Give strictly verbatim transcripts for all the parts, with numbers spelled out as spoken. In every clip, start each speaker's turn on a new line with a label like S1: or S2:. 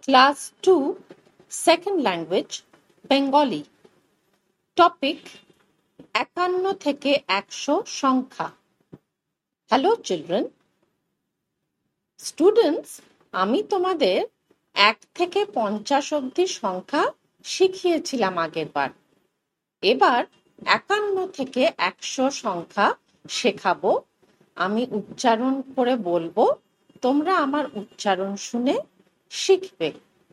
S1: Class two, Second Language, Bengali. Topic, একান্ন থেকে একশো সংখ্যা. Hello children. Students, আমি তোমাদের এক থেকে পঞ্চাশ অবধি সংখ্যা শিখিয়েছিলাম আগের বার. এবার একান্ন থেকে একশো সংখ্যা শেখাবো. আমি উচ্চারণ করে বলবো, তোমরা আমার উচ্চারণ শুনে শিখবে.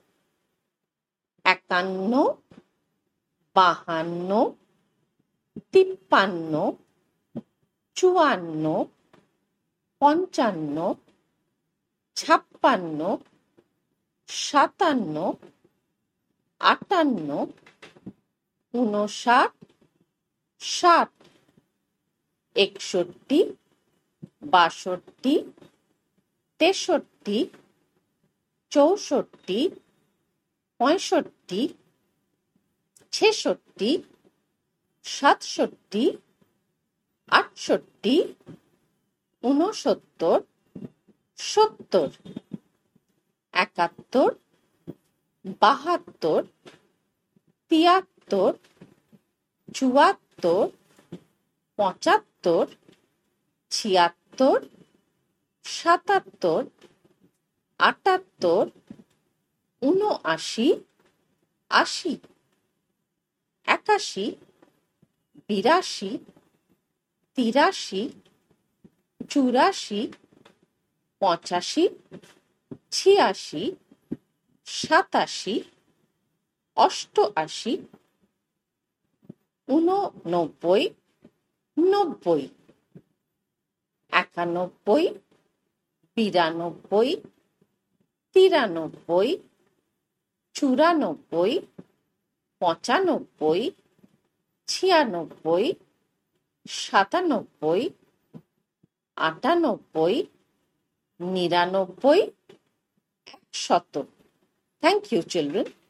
S1: একান্ন, বাহান্ন, তিপ্পান্ন, চুয়ান্ন, পঞ্চান্ন, ছাপ্পান্ন, সাতান্ন, আটান্ন, ঊনষাট, ষাট, একষট্টি, বাষট্টি, তেষট্টি, চৌষট্টি, পঁয়ষট্টি, ছেষট্টি, সাতষট্টি, আটষট্টি, ঊনসত্তর, সত্তর, একাত্তর, বাহাত্তর, তিয়াত্তর, চুয়াত্তর, পঁচাত্তর, ছিয়াত্তর, সাতাত্তর, আটাত্তর, ঊনআশি, আশি, একাশি, বিরাশি, তিরাশি, চুরাশি, পঁচাশি, ছিয়াশি, সাতাশি, অষ্টআশি, ঊননব্বই, নব্বই, একানব্বই, বিরানব্বই, তিরানব্বই, চুরানব্বই, পঁচানব্বই, ছিয়ানব্বই, সাতানব্বই, আটানব্বই, নিরানব্বই, একশত. Thank you, children.